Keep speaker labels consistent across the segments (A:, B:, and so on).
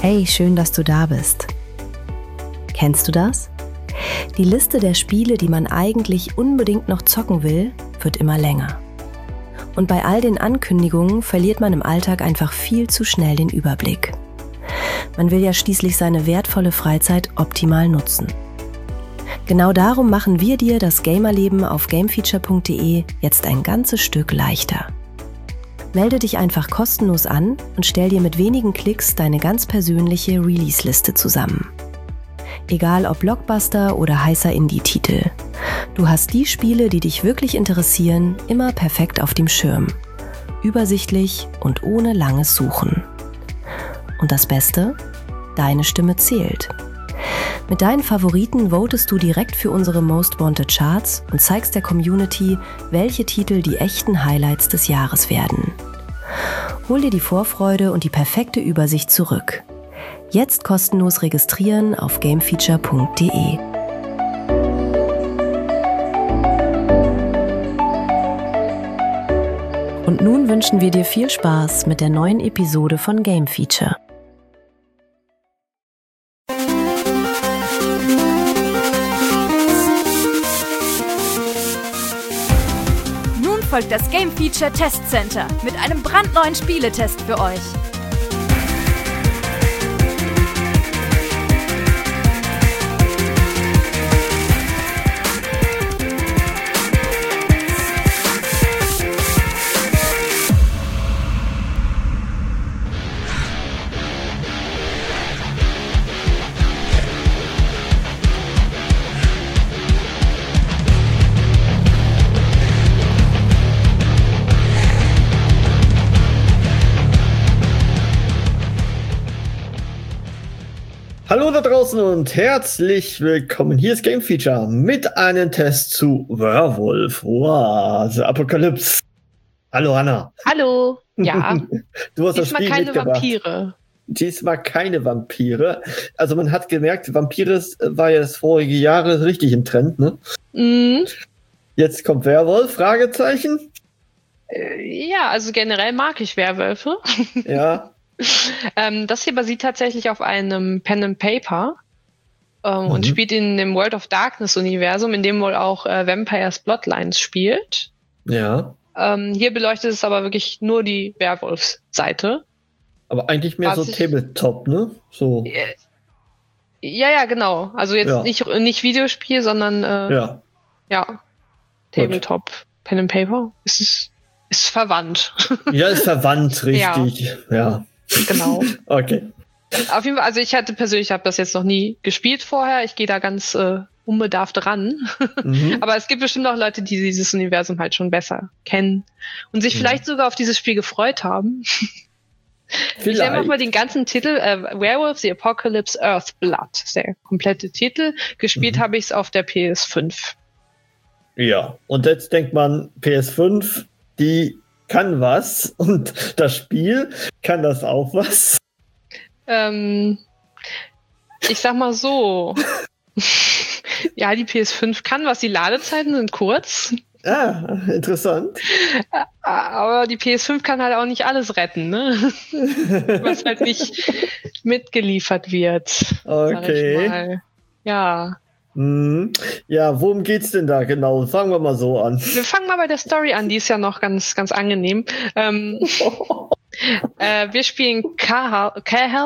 A: Hey, schön, dass du da bist. Kennst du das? Die Liste der Spiele, die man eigentlich unbedingt noch zocken will, wird immer länger. Und bei all den Ankündigungen verliert man im Alltag einfach viel zu schnell den Überblick. Man will ja schließlich seine wertvolle Freizeit optimal nutzen. Genau darum machen wir dir das Gamerleben auf gamefeature.de jetzt ein ganzes Stück leichter. Melde dich einfach kostenlos an und stell dir mit wenigen Klicks deine ganz persönliche Release-Liste zusammen. Egal ob Blockbuster oder heißer Indie-Titel. Du hast die Spiele, die dich wirklich interessieren, immer perfekt auf dem Schirm. Übersichtlich und ohne langes Suchen. Und das Beste? Deine Stimme zählt. Mit deinen Favoriten votest du direkt für unsere Most Wanted Charts und zeigst der Community, welche Titel die echten Highlights des Jahres werden. Hol dir die Vorfreude und die perfekte Übersicht zurück. Jetzt kostenlos registrieren auf gamefeature.de. Und nun wünschen wir dir viel Spaß mit der neuen Episode von Game Feature.
B: Folgt das Game Feature Test Center mit einem brandneuen Spieletest für euch.
C: Hallo da draußen und herzlich willkommen. Hier ist Game Feature mit einem Test zu Werewolf. Wow, The Apocalypse. Hallo Anna.
D: Hallo. Ja.
C: Du hast
D: Diesmal
C: das Spiel
D: keine
C: mitgebracht.
D: Vampire.
C: Diesmal keine Vampire. Also man hat gemerkt, Vampire war ja das vorige Jahr richtig im Trend, ne?
D: Mhm.
C: Jetzt kommt Werwolf, Fragezeichen.
D: Ja, also generell mag ich Werwölfe.
C: Ja.
D: Das hier basiert tatsächlich auf einem Pen and Paper und spielt in dem World of Darkness Universum, in dem wohl auch Vampires Bloodlines spielt.
C: Ja.
D: Hier beleuchtet es aber wirklich nur die Werwolfsseite.
C: Aber eigentlich mehr so Tabletop, ne? So.
D: Ja, genau. Also jetzt nicht Videospiel, sondern Tabletop, Pen and Paper. Ist verwandt.
C: Ja, ist verwandt, richtig. Ja.
D: Genau.
C: Okay.
D: Auf jeden Fall, also ich habe das jetzt noch nie gespielt vorher. Ich gehe da ganz unbedarft ran. Aber es gibt bestimmt auch Leute, die dieses Universum halt schon besser kennen und sich vielleicht sogar auf dieses Spiel gefreut haben. Ich nenne auch mal den ganzen Titel, Werewolf, The Apocalypse, Earthblood. Das ist der komplette Titel. Gespielt habe ich es auf der PS5.
C: Ja, und jetzt denkt man, PS5, die kann was und das Spiel kann das auch was?
D: Ich sag mal so. Ja, die PS5 kann was, die Ladezeiten sind kurz.
C: Ah, interessant.
D: Aber die PS5 kann halt auch nicht alles retten, ne? Was halt nicht mitgeliefert wird.
C: Okay.
D: Sag ich mal. Ja.
C: Ja, worum geht's denn da genau? Fangen wir mal so an.
D: Wir fangen mal bei der Story an, die ist ja noch ganz, ganz angenehm. Wir spielen Kahal.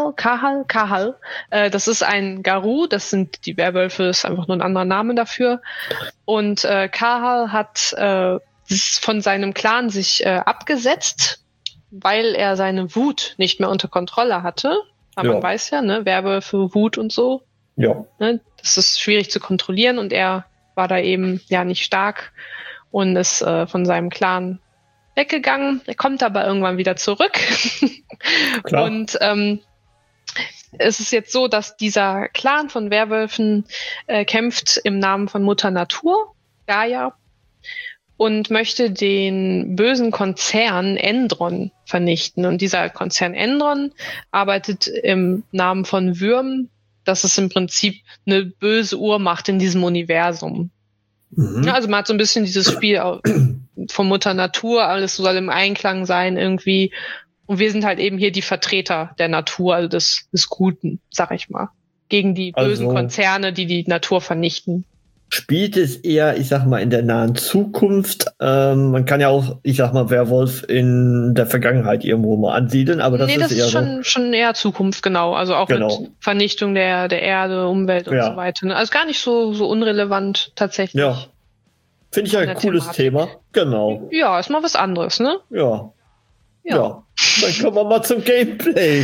D: Das ist ein Garou, das sind die Werwölfe, ist einfach nur ein anderer Name dafür. Und Kahal hat von seinem Clan sich abgesetzt, weil er seine Wut nicht mehr unter Kontrolle hatte. Aber man weiß ja, ne, Werwölfe, Wut und so.
C: Ja.
D: Ne, das ist schwierig zu kontrollieren und er war da eben ja nicht stark und ist von seinem Clan weggegangen. Er kommt aber irgendwann wieder zurück.
C: Klar.
D: Und es ist jetzt so, dass dieser Clan von Werwölfen kämpft im Namen von Mutter Natur, Gaia, und möchte den bösen Konzern Endron vernichten. Und dieser Konzern Endron arbeitet im Namen von Würm. Das ist im Prinzip eine böse Urmacht in diesem Universum. Ja, also man hat so ein bisschen dieses Spiel von Mutter Natur, alles soll im Einklang sein irgendwie. Und wir sind halt eben hier die Vertreter der Natur, also des Guten, sag ich mal. Gegen die bösen Konzerne, die die Natur vernichten.
C: Spielt es eher, ich sag mal, in der nahen Zukunft? Man kann ja auch, ich sag mal, Werwolf in der Vergangenheit irgendwo mal ansiedeln, aber das ist eher
D: schon eher Zukunft, genau. Also auch mit Vernichtung der Erde, Umwelt und so weiter. Also gar nicht so unrelevant tatsächlich.
C: Ja. Finde ich ja ein cooles Thema. Genau.
D: Ja, ist mal was anderes, ne?
C: Ja. Dann kommen wir mal zum Gameplay.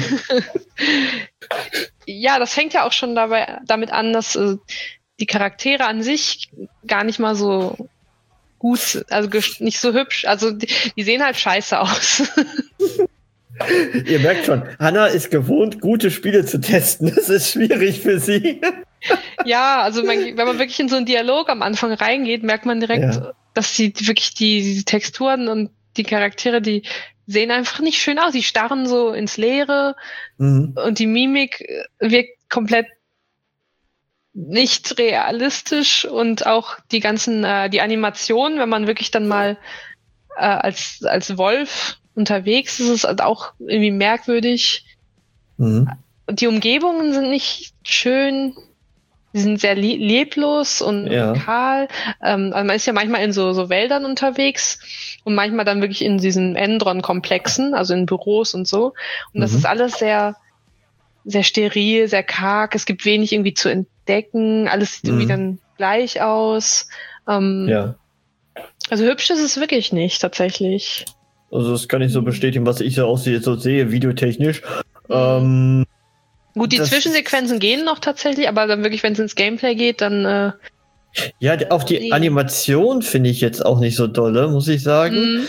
D: Ja, das fängt ja auch schon damit an, dass die Charaktere an sich gar nicht mal so gut, also nicht so hübsch, also die sehen halt scheiße aus.
C: Ihr merkt schon, Hannah ist gewohnt, gute Spiele zu testen. Das ist schwierig für sie.
D: Ja, also wenn man wirklich in so einen Dialog am Anfang reingeht, merkt man direkt, dass die wirklich die Texturen und die Charaktere, die sehen einfach nicht schön aus. Die starren so ins Leere und die Mimik wirkt komplett nicht realistisch und auch die Animationen, wenn man wirklich dann mal als Wolf unterwegs ist, ist es auch irgendwie merkwürdig. Die Umgebungen sind nicht schön, die sind sehr leblos und kahl. Also man ist ja manchmal in so Wäldern unterwegs und manchmal dann wirklich in diesen Endron-Komplexen, also in Büros und so. Und das ist alles sehr, sehr steril, sehr karg. Es gibt wenig irgendwie zu entdecken. Alles sieht irgendwie dann gleich aus. Also hübsch ist es wirklich nicht, tatsächlich.
C: Also das kann ich so bestätigen, was ich so sehe, videotechnisch.
D: Gut, die Zwischensequenzen gehen noch tatsächlich, aber dann wirklich, wenn es ins Gameplay geht, dann
C: auch die Animation finde ich jetzt auch nicht so dolle, muss ich sagen.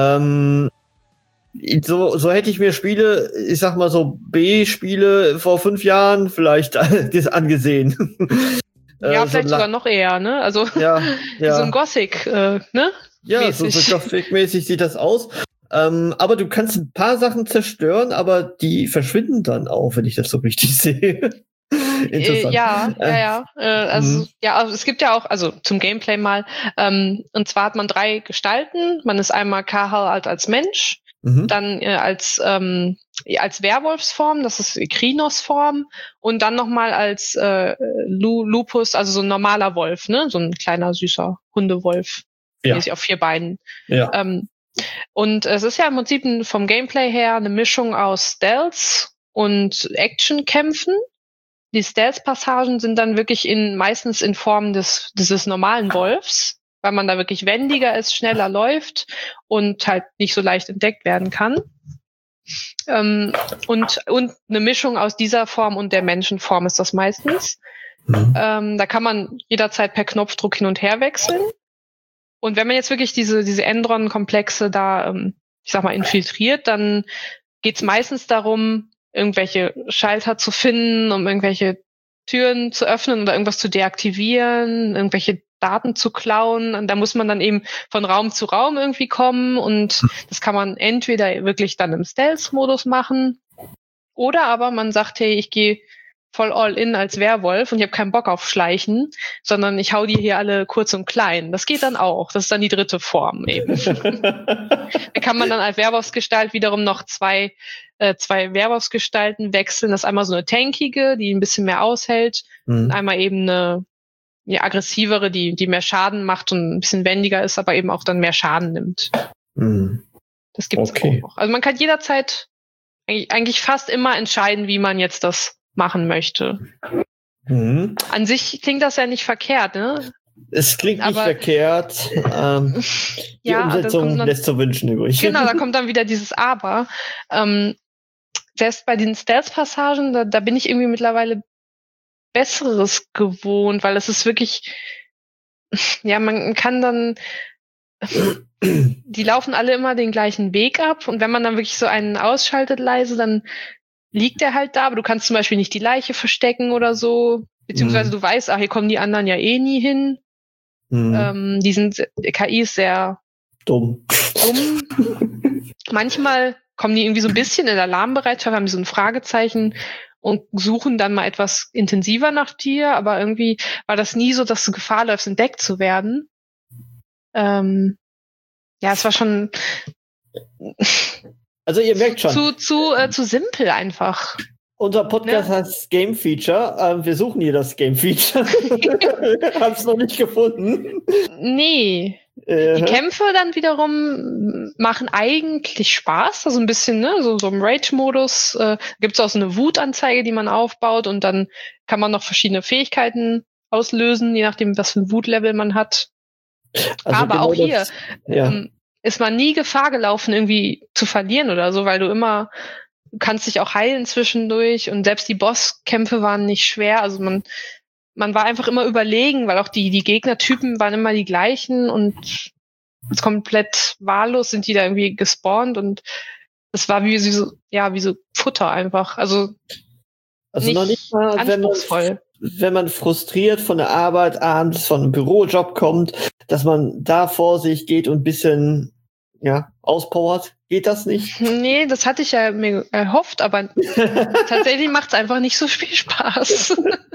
C: So hätte ich mir Spiele, ich sag mal so B-Spiele vor 5 Jahren vielleicht das angesehen.
D: Vielleicht sogar noch eher, ne? Also so ein Gothic, ne?
C: Ja, so Gothic-mäßig sieht das aus. Aber du kannst ein paar Sachen zerstören, aber die verschwinden dann auch, wenn ich das so richtig sehe. Interessant.
D: Also es gibt ja auch, also zum Gameplay mal, und zwar hat man 3 Gestalten. Man ist einmal Kahal als Mensch, dann als Werwolfsform, das ist Krinos-Form, und dann nochmal als Lupus, also so ein normaler Wolf, ne? So ein kleiner, süßer Hundewolf. Auf 4 Beinen. Und es ist ja im Prinzip vom Gameplay her eine Mischung aus Stealth und Action-Kämpfen. Die Stealth-Passagen sind dann wirklich meistens in Form dieses normalen Wolfs, weil man da wirklich wendiger ist, schneller läuft und halt nicht so leicht entdeckt werden kann. Und eine Mischung aus dieser Form und der Menschenform ist das meistens. Da kann man jederzeit per Knopfdruck hin und her wechseln. Und wenn man jetzt wirklich diese Endron-Komplexe da, ich sag mal, infiltriert, dann geht's meistens darum, irgendwelche Schalter zu finden, um irgendwelche Türen zu öffnen oder irgendwas zu deaktivieren, irgendwelche Daten zu klauen. Und da muss man dann eben von Raum zu Raum irgendwie kommen. Und das kann man entweder wirklich dann im Stealth-Modus machen oder aber man sagt, hey, ich gehe voll all in als Werwolf und ich habe keinen Bock auf Schleichen, sondern ich hau die hier alle kurz und klein. Das geht dann auch. Das ist dann die 3. Form eben. Da kann man dann als Werwolfsgestalt wiederum noch zwei Werwolfsgestalten wechseln. Das ist einmal so eine tankige, die ein bisschen mehr aushält, und einmal eben eine aggressivere, die mehr Schaden macht und ein bisschen wendiger ist, aber eben auch dann mehr Schaden nimmt. Das gibt's auch noch. Also man kann jederzeit eigentlich fast immer entscheiden, wie man jetzt das machen möchte. An sich klingt das ja nicht verkehrt, ne?
C: Es klingt nicht verkehrt. Die Umsetzung lässt zu wünschen übrig.
D: Genau, da kommt dann wieder dieses Aber. Selbst bei den Stealth-Passagen, da bin ich irgendwie mittlerweile Besseres gewohnt, weil es ist wirklich, man kann dann, die laufen alle immer den gleichen Weg ab, und wenn man dann wirklich so einen ausschaltet leise, dann liegt er halt da, aber du kannst zum Beispiel nicht die Leiche verstecken oder so, beziehungsweise du weißt, hier kommen die anderen ja eh nie hin. Die KI ist sehr
C: dumm.
D: Manchmal kommen die irgendwie so ein bisschen in Alarmbereitschaft, haben die so ein Fragezeichen und suchen dann mal etwas intensiver nach dir, aber irgendwie war das nie so, dass du Gefahr läufst, entdeckt zu werden. Es war schon...
C: Also ihr merkt schon.
D: Zu simpel einfach.
C: Unser Podcast heißt Game Feature. Wir suchen hier das Game Feature. Haben es noch nicht gefunden.
D: Nee. Die Kämpfe dann wiederum machen eigentlich Spaß. Also ein bisschen, ne, so im Rage-Modus. Gibt es auch so eine Wutanzeige, die man aufbaut. Und dann kann man noch verschiedene Fähigkeiten auslösen, je nachdem, was für ein Wutlevel man hat. Also aber genau auch hier ist man nie Gefahr gelaufen, irgendwie zu verlieren oder so, weil du kannst dich auch heilen zwischendurch und selbst die Bosskämpfe waren nicht schwer. Also man war einfach immer überlegen, weil auch die Gegnertypen waren immer die gleichen und komplett wahllos sind die da irgendwie gespawnt und das war wie so Futter einfach. Also
C: noch nicht mal,
D: anspruchsvoll.
C: Wenn man frustriert von der Arbeit abends von einem Bürojob kommt, dass man da vor sich geht und ein bisschen auspowert. Geht das nicht?
D: Nee, das hatte ich ja mir erhofft, aber tatsächlich macht es einfach nicht so viel Spaß.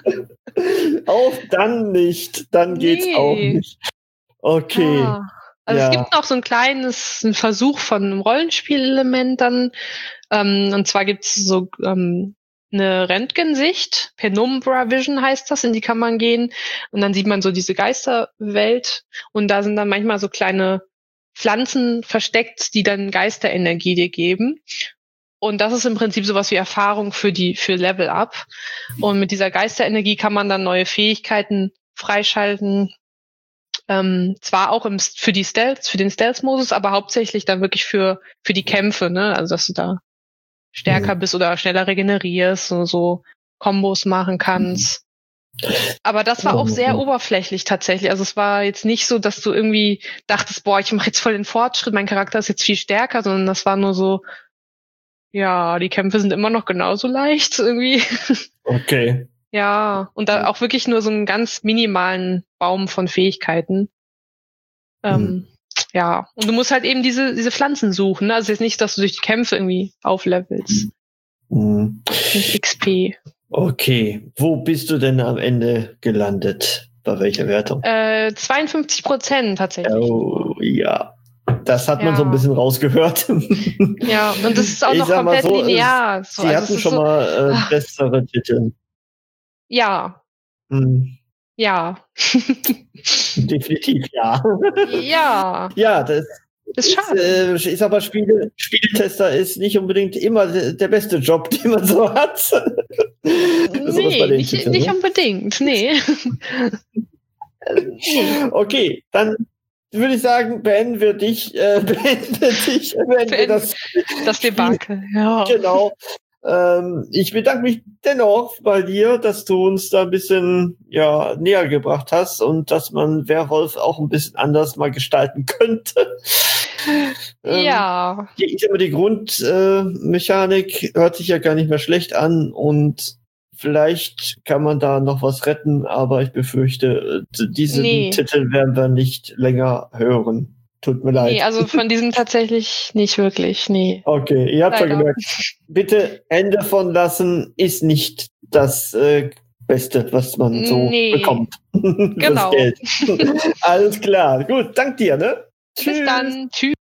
C: Auch dann nicht. Dann geht's auch nicht. Okay.
D: Ja. Also es gibt noch so einen Versuch von einem Rollenspielelement dann. Und zwar gibt's so eine Röntgensicht, Penumbra Vision heißt das, in die kann man gehen. Und dann sieht man so diese Geisterwelt. Und da sind dann manchmal so kleine Pflanzen versteckt, die dann Geisterenergie dir geben. Und das ist im Prinzip sowas wie Erfahrung für Level Up. Und mit dieser Geisterenergie kann man dann neue Fähigkeiten freischalten. Zwar auch für den Stealth-Modus, aber hauptsächlich dann wirklich für die Kämpfe, ne? Also dass du da stärker bist oder schneller regenerierst und so Kombos machen kannst. Aber das war auch sehr oberflächlich tatsächlich. Also es war jetzt nicht so, dass du irgendwie dachtest, ich mache jetzt voll den Fortschritt, mein Charakter ist jetzt viel stärker, sondern das war nur so, die Kämpfe sind immer noch genauso leicht irgendwie.
C: Okay.
D: Ja, und da auch wirklich nur so einen ganz minimalen Baum von Fähigkeiten. Ja, und du musst halt eben diese Pflanzen suchen. Ne? Also jetzt nicht, dass du durch die Kämpfe irgendwie auflevelst. Mit XP.
C: Okay, wo bist du denn am Ende gelandet? Bei welcher Wertung?
D: 52% tatsächlich.
C: Oh, ja. Das hat man so ein bisschen rausgehört.
D: Ja, und das ist auch noch komplett linear.
C: Sie hatten schon mal bessere Titel.
D: Ja. Ja.
C: Definitiv ja.
D: Ja.
C: Ja, das
D: ist schade.
C: Ich sag mal, Spieltester ist nicht unbedingt immer der beste Job, den man so hat.
D: Nee, nicht unbedingt, nee.
C: Okay, dann würde ich sagen, beenden wir das
D: Debakel. Ja.
C: Genau. Ich bedanke mich dennoch bei dir, dass du uns da ein bisschen näher gebracht hast und dass man Werwolf auch ein bisschen anders mal gestalten könnte.
D: Ja.
C: Ich sag mal, die Grundmechanik hört sich ja gar nicht mehr schlecht an und vielleicht kann man da noch was retten, aber ich befürchte, diesen Titel werden wir nicht länger hören. Tut mir leid.
D: Nee, also von diesem tatsächlich nicht wirklich, nee.
C: Okay, ihr habt ja gemerkt, bitte Ende von lassen ist nicht das Beste, was man so bekommt.
D: Genau.
C: Das Geld. Alles klar. Gut, dank dir, ne?
D: Bis dann. Tschüss.